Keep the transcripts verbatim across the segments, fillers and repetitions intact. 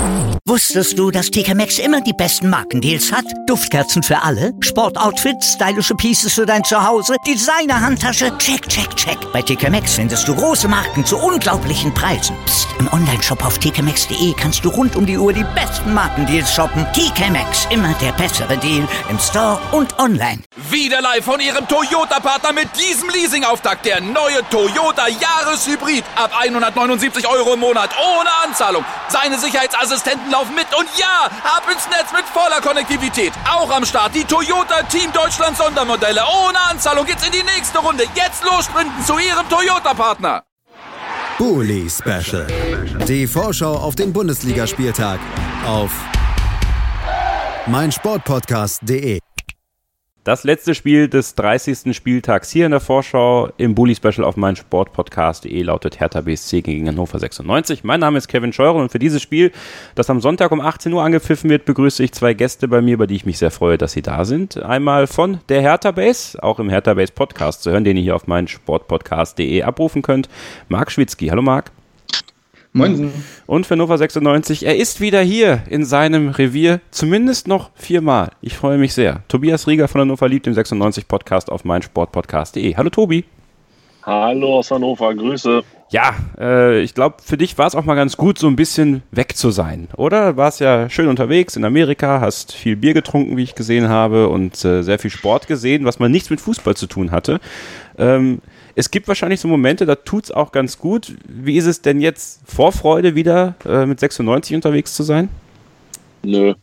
Wusstest du, dass T K Maxx immer die besten Markendeals hat? Duftkerzen für alle, Sportoutfits, stylische Pieces für dein Zuhause, Designer-Handtasche, check, check, check. Bei T K Maxx findest du große Marken zu unglaublichen Preisen. Psst. Im Onlineshop auf t k maxx punkt d e kannst du rund um die Uhr die besten Markendeals shoppen. T K Maxx, immer der bessere Deal im Store und online. Wieder live von Ihrem Toyota-Partner mit diesem Leasing-Auftakt. Der neue Toyota Jahreshybrid. Ab hundertneunundsiebzig Euro im Monat. Ohne Anzahlung. Seine Sicherheitsassistenten laufen mit. Und ja, ab ins Netz mit voller Konnektivität. Auch am Start die Toyota Team Deutschland Sondermodelle. Ohne Anzahlung geht's in die nächste Runde. Jetzt los sprinten zu Ihrem Toyota-Partner. Bully Special. Die Vorschau auf den Bundesligaspieltag auf meinsportpodcast punkt de. Das letzte Spiel des dreißigsten Spieltags hier in der Vorschau im Bully Special auf meinsportpodcast punkt de lautet Hertha B S C gegen Hannover sechsundneunzig. Mein Name ist Kevin Scheuren und für dieses Spiel, das am Sonntag um achtzehn Uhr angepfiffen wird, begrüße ich zwei Gäste bei mir, über die ich mich sehr freue, dass sie da sind. Einmal von der Hertha Base, auch im Hertha Base Podcast zu hören, den ihr hier auf meinsportpodcast punkt de abrufen könnt. Marc Schwitzky. Hallo Marc. Moin. Und für Hannover sechsundneunzig, er ist wieder hier in seinem Revier, zumindest noch viermal. Ich freue mich sehr. Tobias Rieger von Hannover liebt, im sechsundneunzig Podcast auf meinsportpodcast punkt de. Hallo Tobi. Hallo aus Hannover, Grüße. Ja, äh, ich glaube, für dich war es auch mal ganz gut, so ein bisschen weg zu sein, oder? Warst ja schön unterwegs in Amerika, hast viel Bier getrunken, wie ich gesehen habe, und äh, sehr viel Sport gesehen, was mal nichts mit Fußball zu tun hatte. Ähm, Es gibt wahrscheinlich so Momente, da tut's auch ganz gut. Wie ist es denn jetzt, Vorfreude wieder äh, mit sechsundneunzig unterwegs zu sein? Nö.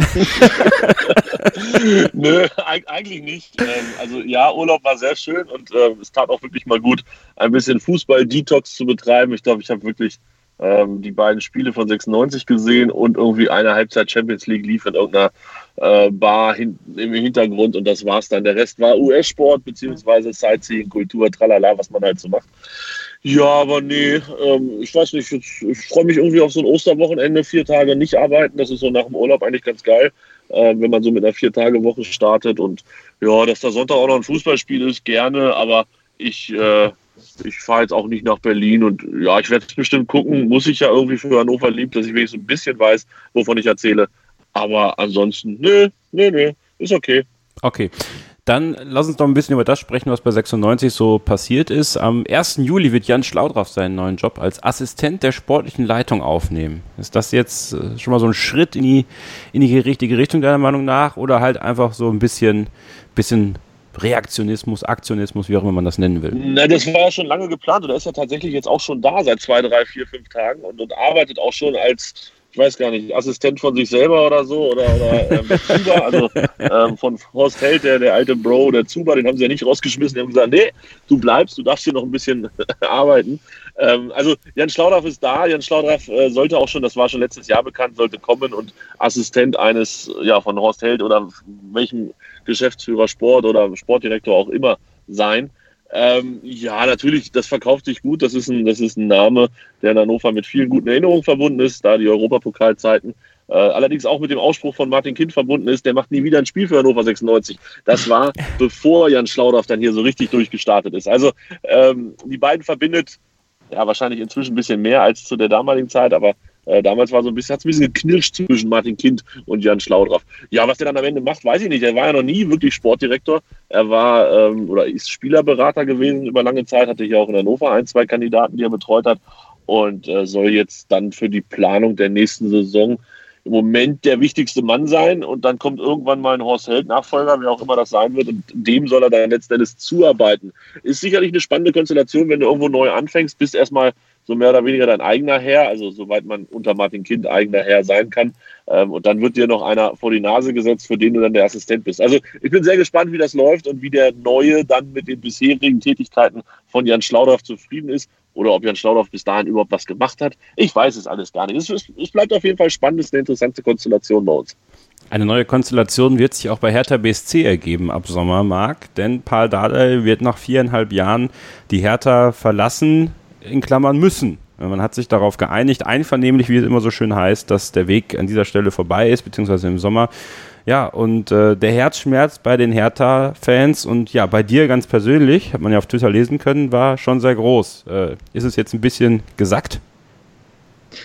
Nö, eigentlich nicht. Ähm, also ja, Urlaub war sehr schön und äh, es tat auch wirklich mal gut, ein bisschen Fußball-Detox zu betreiben. Ich glaube, ich habe wirklich ähm, die beiden Spiele von sechsundneunzig gesehen und irgendwie eine Halbzeit Champions League lief in irgendeiner äh, Bar hin, im Hintergrund, und das war's dann. Der Rest war U S-Sport beziehungsweise Sightseeing, Kultur, tralala, was man halt so macht. Ja, aber nee, ähm, ich weiß nicht, ich, ich freue mich irgendwie auf so ein Osterwochenende, vier Tage nicht arbeiten, das ist so nach dem Urlaub eigentlich ganz geil, äh, wenn man so mit einer Vier-Tage-Woche startet, und ja, dass da Sonntag auch noch ein Fußballspiel ist, gerne, aber ich, äh, ich fahre jetzt auch nicht nach Berlin, und ja, ich werde es bestimmt gucken, muss ich ja irgendwie für Hannover lieb, dass ich wenigstens ein bisschen weiß, wovon ich erzähle, aber ansonsten, nö, nö, nö, ist okay. Okay. Dann lass uns doch ein bisschen über das sprechen, was bei sechsundneunzig so passiert ist. Am ersten Juli wird Jan Schlaudraff seinen neuen Job als Assistent der sportlichen Leitung aufnehmen. Ist das jetzt schon mal so ein Schritt in die, in die richtige Richtung deiner Meinung nach, oder halt einfach so ein bisschen, bisschen Reaktionismus, Aktionismus, wie auch immer man das nennen will? Na, das war ja schon lange geplant, und er ist ja tatsächlich jetzt auch schon da seit zwei, drei, vier, fünf Tagen und, und arbeitet auch schon als, ich weiß gar nicht, Assistent von sich selber oder so, oder, oder ähm, Zuba, also ähm, von Horst Held, der, der alte Bro, der Zuba, den haben sie ja nicht rausgeschmissen, die haben gesagt, nee, du bleibst, du darfst hier noch ein bisschen arbeiten. Ähm, also Jan Schlaudraff ist da, Jan Schlaudraff äh, sollte auch schon, das war schon letztes Jahr bekannt, sollte kommen und Assistent eines, ja, von Horst Held oder welchem Geschäftsführer Sport oder Sportdirektor auch immer sein. Ähm, ja, natürlich, das verkauft sich gut. Das ist ein, das ist ein Name, der in Hannover mit vielen guten Erinnerungen verbunden ist, da die Europapokalzeiten. Äh, allerdings auch mit dem Ausspruch von Martin Kind verbunden ist, der macht nie wieder ein Spiel für Hannover sechsundneunzig. Das war, bevor Jan Schlaudraff dann hier so richtig durchgestartet ist. Also ähm, die beiden verbindet ja wahrscheinlich inzwischen ein bisschen mehr als zu der damaligen Zeit, aber Äh, damals war so ein bisschen, hat es ein bisschen geknirscht zwischen Martin Kind und Jan Schlaudraff. Ja, was der dann am Ende macht, weiß ich nicht. Er war ja noch nie wirklich Sportdirektor. Er war ähm, oder ist Spielerberater gewesen über lange Zeit, hatte hier auch in Hannover ein, zwei Kandidaten, die er betreut hat, und äh, soll jetzt dann für die Planung der nächsten Saison im Moment der wichtigste Mann sein, und dann kommt irgendwann mal ein Horst Held Nachfolger, wer auch immer das sein wird, und dem soll er dann letztendlich zuarbeiten. Ist sicherlich eine spannende Konstellation, wenn du irgendwo neu anfängst, bist erstmal so mehr oder weniger dein eigener Herr, also soweit man unter Martin Kind eigener Herr sein kann. Ähm, und dann wird dir noch einer vor die Nase gesetzt, für den du dann der Assistent bist. Also ich bin sehr gespannt, wie das läuft und wie der Neue dann mit den bisherigen Tätigkeiten von Jan Schlaudraff zufrieden ist, oder ob Jan Schlaudraff bis dahin überhaupt was gemacht hat. Ich weiß es alles gar nicht. Es, es, es bleibt auf jeden Fall spannend, es ist eine interessante Konstellation bei uns. Eine neue Konstellation wird sich auch bei Hertha B S C ergeben ab Sommer, Marc, denn Paul Dardai wird nach viereinhalb Jahren die Hertha verlassen, in Klammern müssen. Man hat sich darauf geeinigt, einvernehmlich, wie es immer so schön heißt, dass der Weg an dieser Stelle vorbei ist, beziehungsweise im Sommer. Ja, und äh, der Herzschmerz bei den Hertha-Fans und ja, bei dir ganz persönlich, hat man ja auf Twitter lesen können, war schon sehr groß. Äh, ist es jetzt ein bisschen gesackt?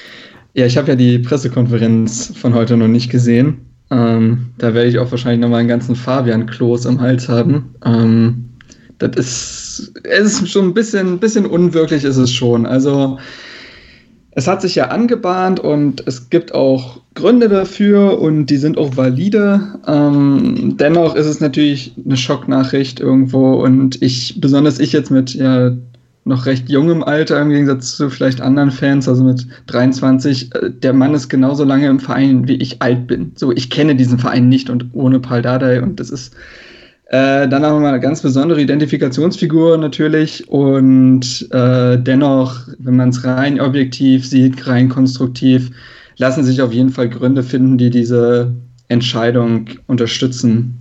Ja, ich habe ja die Pressekonferenz von heute noch nicht gesehen. Ähm, da werde ich auch wahrscheinlich nochmal einen ganzen Fabian-Kloß im Hals haben. Ähm, das ist, es ist schon ein bisschen, bisschen unwirklich ist es schon. Also es hat sich ja angebahnt und es gibt auch Gründe dafür und die sind auch valide. Ähm, dennoch ist es natürlich eine Schocknachricht irgendwo und ich, besonders ich jetzt mit ja noch recht jungem Alter im Gegensatz zu vielleicht anderen Fans, also mit dreiundzwanzig, äh, der Mann ist genauso lange im Verein, wie ich alt bin. So, ich kenne diesen Verein nicht und ohne Pal Dardai und das ist Äh, dann haben wir mal eine ganz besondere Identifikationsfigur natürlich und äh, dennoch, wenn man es rein objektiv sieht, rein konstruktiv, lassen sich auf jeden Fall Gründe finden, die diese Entscheidung unterstützen.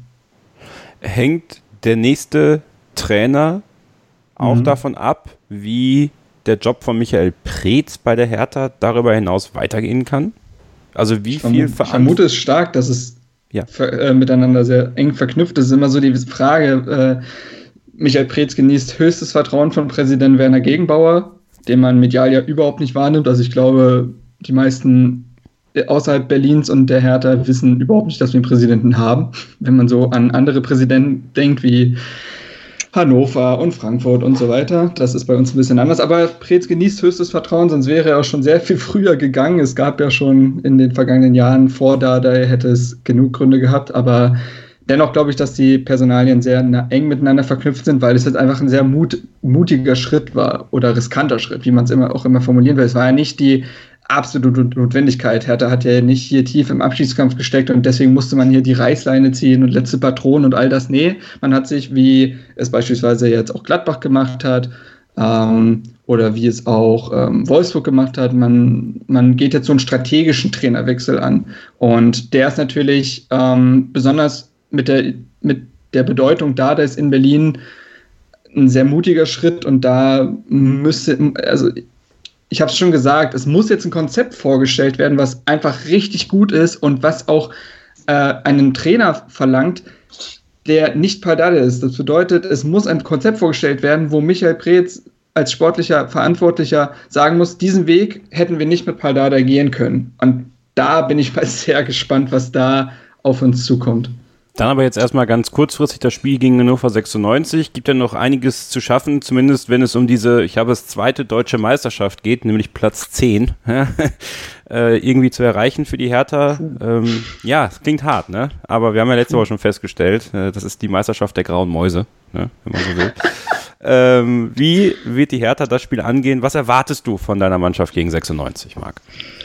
Hängt der nächste Trainer auch mhm. davon ab, wie der Job von Michael Preetz bei der Hertha darüber hinaus weitergehen kann? Also wie ich viel vermute, ich vermute es stark, dass es Ja. Ver, äh, miteinander sehr eng verknüpft. Das ist immer so die Frage, äh, Michael Preetz genießt höchstes Vertrauen von Präsident Werner Gegenbauer, den man medial ja überhaupt nicht wahrnimmt. Also ich glaube, die meisten außerhalb Berlins und der Hertha wissen überhaupt nicht, dass wir einen Präsidenten haben. Wenn man so an andere Präsidenten denkt, wie Hannover und Frankfurt und so weiter. Das ist bei uns ein bisschen anders. Aber Preetz genießt höchstes Vertrauen, sonst wäre er auch schon sehr viel früher gegangen. Es gab ja schon in den vergangenen Jahren vor Dardai hätte es genug Gründe gehabt. Aber dennoch glaube ich, dass die Personalien sehr eng miteinander verknüpft sind, weil es jetzt einfach ein sehr mut, mutiger Schritt war oder riskanter Schritt, wie man es immer auch immer formulieren will. Es war ja nicht die absolute Notwendigkeit. Hertha hat ja nicht hier tief im Abschiedskampf gesteckt und deswegen musste man hier die Reißleine ziehen und letzte Patronen und all das. Nee, man hat sich, wie es beispielsweise jetzt auch Gladbach gemacht hat ähm, oder wie es auch ähm, Wolfsburg gemacht hat, man, man geht jetzt so einen strategischen Trainerwechsel an. Und der ist natürlich ähm, besonders mit der, mit der Bedeutung da, da ist in Berlin ein sehr mutiger Schritt und da müsste, also ich habe es schon gesagt, es muss jetzt ein Konzept vorgestellt werden, was einfach richtig gut ist und was auch äh, einen Trainer verlangt, der nicht Pal Dardai ist. Das bedeutet, es muss ein Konzept vorgestellt werden, wo Michael Preetz als sportlicher Verantwortlicher sagen muss, diesen Weg hätten wir nicht mit Pal Dardai gehen können. Und da bin ich mal sehr gespannt, was da auf uns zukommt. Dann aber jetzt erstmal ganz kurzfristig das Spiel gegen Hannover sechsundneunzig. Gibt ja noch einiges zu schaffen, zumindest wenn es um diese, ich habe es, zweite deutsche Meisterschaft geht, nämlich Platz zehn, äh, irgendwie zu erreichen für die Hertha. Ähm, ja, es klingt hart, ne? Aber wir haben ja letzte Woche schon festgestellt, äh, das ist die Meisterschaft der grauen Mäuse, ne? Wenn man so will. ähm, wie wird die Hertha das Spiel angehen? Was erwartest du von deiner Mannschaft gegen sechsundneunzig, Marc?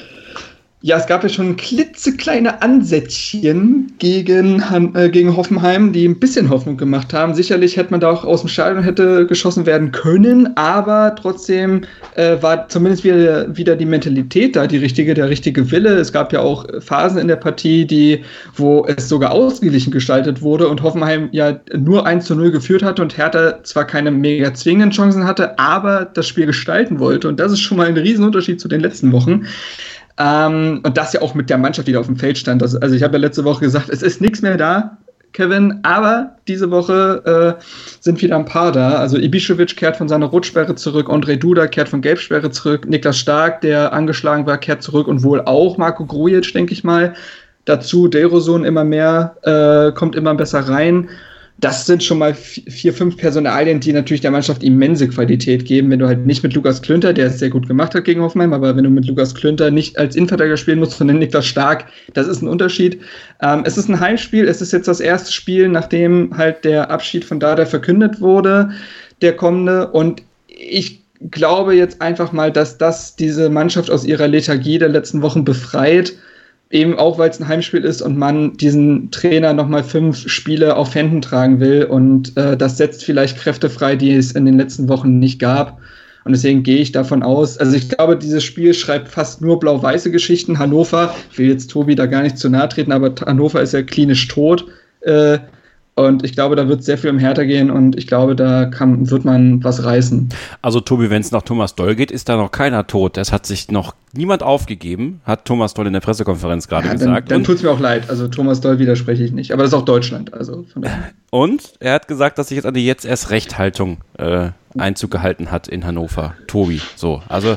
Ja, es gab ja schon klitzekleine Ansätzchen gegen, äh, gegen Hoffenheim, die ein bisschen Hoffnung gemacht haben. Sicherlich hätte man da auch aus dem Stadion hätte geschossen werden können, aber trotzdem äh, war zumindest wieder, wieder die Mentalität da, die richtige, der richtige Wille. Es gab ja auch Phasen in der Partie, die, wo es sogar ausgeglichen gestaltet wurde und Hoffenheim ja nur eins zu null geführt hatte und Hertha zwar keine mega zwingenden Chancen hatte, aber das Spiel gestalten wollte. Und das ist schon mal ein Riesenunterschied zu den letzten Wochen. Ähm, und das ja auch mit der Mannschaft, die da auf dem Feld stand. Also, also ich habe ja letzte Woche gesagt, es ist nichts mehr da, Kevin, aber diese Woche äh, sind wieder ein paar da. Also Ibišević kehrt von seiner Rotsperre zurück, Ondrej Duda kehrt von Gelbsperre zurück, Niklas Stark, der angeschlagen war, kehrt zurück und wohl auch Marko Grujic, denke ich mal. Dazu Delrosun immer mehr, äh, kommt immer besser rein. Das sind schon mal vier, fünf Personalien, die natürlich der Mannschaft immense Qualität geben, wenn du halt nicht mit Lukas Klünter, der es sehr gut gemacht hat gegen Hoffenheim, aber wenn du mit Lukas Klünter nicht als Innenverteidiger spielen musst, sondern Niklas Stark, das ist ein Unterschied. Ähm, es ist ein Heimspiel, es ist jetzt das erste Spiel, nachdem halt der Abschied von Dardai verkündet wurde, der kommende, und ich glaube jetzt einfach mal, dass das diese Mannschaft aus ihrer Lethargie der letzten Wochen befreit, eben auch, weil es ein Heimspiel ist und man diesen Trainer nochmal fünf Spiele auf Händen tragen will und äh, das setzt vielleicht Kräfte frei, die es in den letzten Wochen nicht gab und deswegen gehe ich davon aus, also ich glaube, dieses Spiel schreibt fast nur blau-weiße Geschichten. Hannover, ich will jetzt Tobi da gar nicht zu nahe treten, aber Hannover ist ja klinisch tot äh, und ich glaube, da wird sehr viel um Hertha gehen und ich glaube, da kann, wird man was reißen. Also Tobi, wenn es nach Thomas Doll geht, ist da noch keiner tot. Es hat sich noch niemand aufgegeben, hat Thomas Doll in der Pressekonferenz gerade ja, gesagt. Dann, dann tut es mir auch leid. Also Thomas Doll widerspreche ich nicht. Aber das ist auch Deutschland. Also von daher. Und er hat gesagt, dass sich jetzt an die Jetzt-Erst-Recht-Haltung äh, Einzug gehalten hat in Hannover. Tobi, so. Also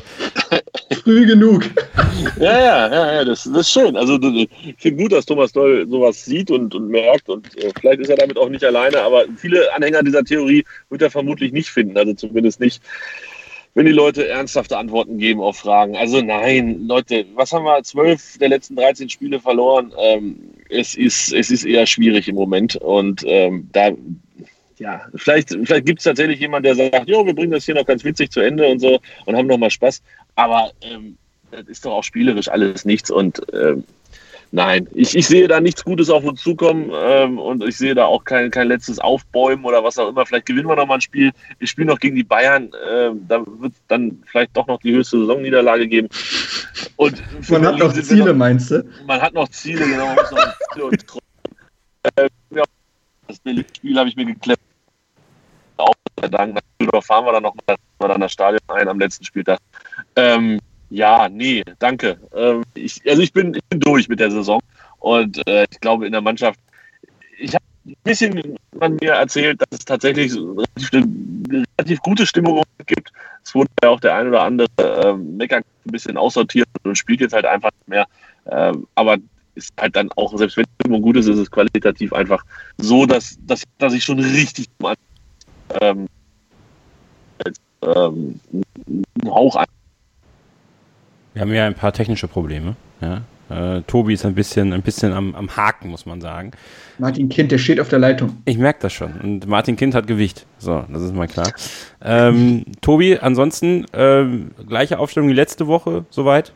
Früh genug. Ja, ja, ja, ja das, das ist schön. Also ich finde gut, dass Thomas Doll sowas sieht und, und merkt und äh, vielleicht ist er damit auch nicht alleine, aber viele Anhänger dieser Theorie wird er vermutlich nicht finden, also zumindest nicht, wenn die Leute ernsthafte Antworten geben auf Fragen. Also nein, Leute, was haben wir, zwölf der letzten dreizehn Spiele verloren? Ähm, es ist, es ist eher schwierig im Moment und ähm, da, ja, vielleicht, vielleicht gibt es tatsächlich jemanden, der sagt, jo, wir bringen das hier noch ganz witzig zu Ende und so und haben nochmal Spaß, aber ähm, das ist doch auch spielerisch alles nichts und ähm, nein, ich, ich sehe da nichts Gutes auf uns zukommen ähm, und ich sehe da auch kein, kein letztes Aufbäumen oder was auch immer. Vielleicht gewinnen wir noch mal ein Spiel. Wir spielen noch gegen die Bayern. Ähm, da wird es dann vielleicht doch noch die höchste Saisonniederlage geben. Und man hat noch Ziele, noch, meinst du? Man hat noch Ziele, genau. Man muss noch Ziele und äh, ja, das Spiel habe ich mir geklemmt. Auch Dank. Natürlich fahren wir dann noch mal dann das Stadion ein am letzten Spieltag. Ähm, Ja, nee, danke. Ähm, ich, also ich bin, ich bin durch mit der Saison und äh, ich glaube in der Mannschaft, ich habe ein bisschen man mir erzählt, dass es tatsächlich so eine relativ, relativ gute Stimmung gibt. Es wurde ja auch der ein oder andere äh, Mecker ein bisschen aussortiert und spielt jetzt halt einfach nicht mehr. Äh, aber ist halt dann auch, selbst wenn die Stimmung gut ist, ist es qualitativ einfach so, dass, dass, dass ich schon richtig ähm, als, ähm, einen Hauch an Wir haben ja ein paar technische Probleme. Ja. Äh, Tobi ist ein bisschen, ein bisschen am, am Haken, muss man sagen. Martin Kind, der steht auf der Leitung. Ich merke das schon. Und Martin Kind hat Gewicht. So, das ist mal klar. Ähm, Tobi, ansonsten ähm, gleiche Aufstellung wie letzte Woche, soweit?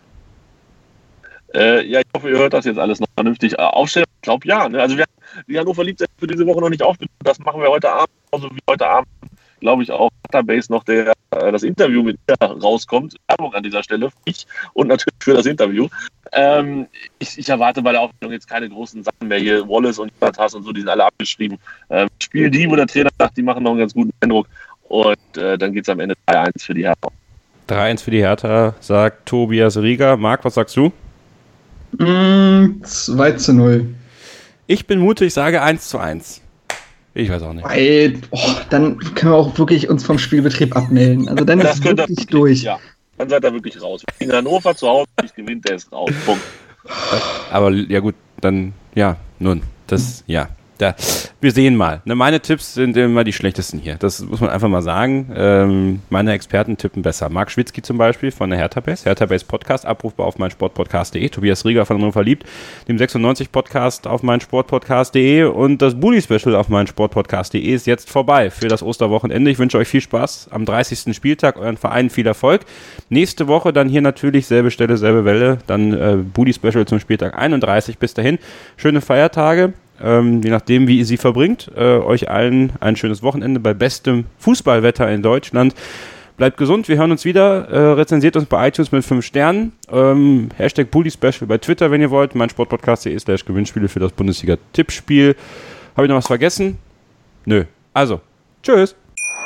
Äh, ja, ich hoffe, ihr hört das jetzt alles noch vernünftig. Äh, aufstellen, ich glaube ja. Ne? Also wir, die Hannover liebt für diese Woche noch nicht aufgenommen. Das machen wir heute Abend, also wie heute Abend, glaube ich, auf Database noch der, äh, das Interview mit ihr rauskommt. Werbung an dieser Stelle für mich und natürlich für das Interview. Ähm, ich, ich erwarte bei der Aufstellung jetzt keine großen Sachen mehr hier. Wallace und Jonatas und so, die sind alle abgeschrieben. Ähm, Spiel die, wo der Trainer sagt, die machen noch einen ganz guten Eindruck. Und äh, dann geht es am Ende drei eins für die Hertha. drei eins für die Hertha, sagt Tobias Rieger. Marc, was sagst du? Mm, zwei zu null. Ich bin mutig, sage eins zu eins. Ich weiß auch nicht. Weil, oh, dann können wir auch wirklich uns vom Spielbetrieb abmelden. Also dann das ist wirklich, wirklich durch. Ja, dann seid ihr wirklich raus. In Hannover zu Hause, ich gewinnt, der ist raus. Punkt. Aber ja gut, dann, ja, nun, das, ja. Da, wir sehen mal. Ne, meine Tipps sind immer die schlechtesten hier. Das muss man einfach mal sagen. Ähm, meine Experten tippen besser. Marc Schwitzky zum Beispiel von der Hertha Base. Hertha Base Podcast, abrufbar auf meinsportpodcast punkt de. Tobias Rieger von Hannover verliebt, dem sechsundneunzig Podcast auf meinsportpodcast punkt de und das Bully Special auf meinsportpodcast punkt de ist jetzt vorbei für das Osterwochenende. Ich wünsche euch viel Spaß am dreißigsten Spieltag, euren Vereinen viel Erfolg. Nächste Woche dann hier natürlich selbe Stelle, selbe Welle. Dann äh, Bully Special zum Spieltag einunddreißig. Bis dahin, schöne Feiertage. Ähm, je nachdem, wie ihr sie verbringt. Äh, euch allen ein schönes Wochenende bei bestem Fußballwetter in Deutschland. Bleibt gesund, wir hören uns wieder. Äh, rezensiert uns bei iTunes mit fünf Sternen. Ähm, Hashtag Bully Special bei Twitter, wenn ihr wollt. meinsportpodcast punkt de slash Gewinnspiele für das Bundesliga-Tippspiel. Habe ich noch was vergessen? Nö. Also, tschüss.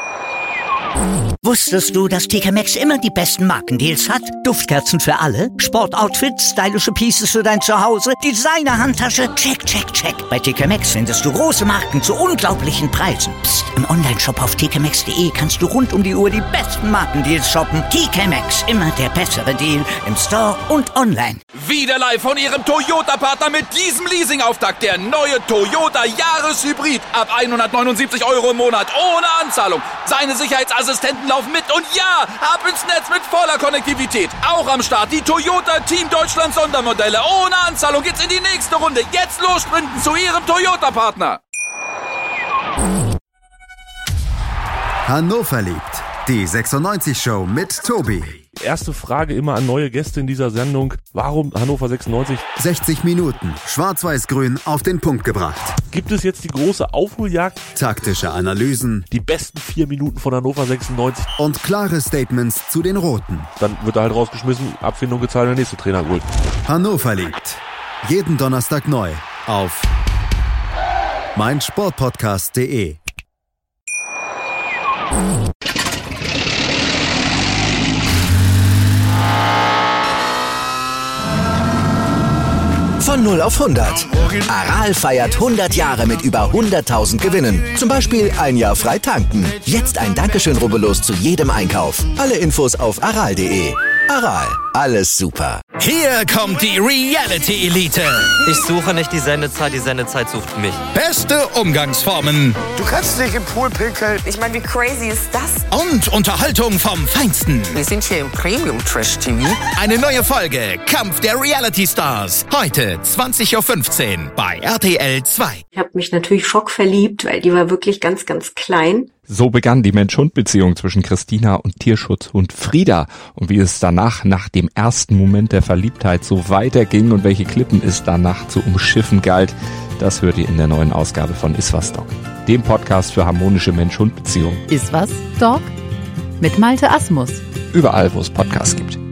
Wusstest du, dass T K Maxx immer die besten Markendeals hat? Duftkerzen für alle, Sportoutfits, stylische Pieces für dein Zuhause, Designer-Handtasche, check, check, check. Bei T K Maxx findest du große Marken zu unglaublichen Preisen. Psst. Im Onlineshop auf t k maxx punkt de kannst du rund um die Uhr die besten Markendeals shoppen. T K Maxx, immer der bessere Deal im Store und online. Wieder live von ihrem Toyota-Partner mit diesem Leasing-Auftakt. Der neue Toyota Jahreshybrid. Ab hundertneunundsiebzig Euro im Monat ohne Anzahlung. Seine Sicherheitsassistenten laufen mit und ja, ab ins Netz mit voller Konnektivität. Auch am Start die Toyota Team Deutschland Sondermodelle. Ohne Anzahlung geht's in die nächste Runde. Jetzt los sprinten zu ihrem Toyota-Partner. Hannover liebt. Die sechsundneunzig Show mit Tobi. Erste Frage immer an neue Gäste in dieser Sendung. Warum Hannover sechsundneunzig? sechzig Minuten. Schwarz-Weiß-Grün auf den Punkt gebracht. Gibt es jetzt die große Aufholjagd? Taktische Analysen. Die besten vier Minuten von Hannover sechsundneunzig. Und klare Statements zu den Roten. Dann wird er halt rausgeschmissen, Abfindung gezahlt und der nächste Trainer geholt. Hannover liebt. Jeden Donnerstag neu auf meinsportpodcast punkt de. Von null auf hundert. Aral feiert hundert Jahre mit über hunderttausend Gewinnen. Zum Beispiel ein Jahr frei tanken. Jetzt ein Dankeschön, rubbellos zu jedem Einkauf. Alle Infos auf aral punkt de. Aral, alles super. Hier kommt die Reality Elite. Ich suche nicht die Sendezeit, die Sendezeit sucht mich. Beste Umgangsformen. Du kannst nicht im Pool pinkeln. Ich meine, wie crazy ist das? Und Unterhaltung vom Feinsten. Wir sind hier im Premium-Trash-T V. Eine neue Folge, Kampf der Reality Stars. Heute zwanzig Uhr fünfzehn bei R T L zwei. Ich habe mich natürlich schockverliebt, weil die war wirklich ganz, ganz klein. So begann die Mensch-Hund-Beziehung zwischen Christina und Tierschutzhund Frieda. Und wie es danach, nach dem ersten Moment der Verliebtheit, so weiterging und welche Klippen es danach zu umschiffen galt, das hört ihr in der neuen Ausgabe von Iswas Dog, dem Podcast für harmonische Mensch-Hund-Beziehungen. Iswas Dog mit Malte Asmus. Überall, wo es Podcasts gibt.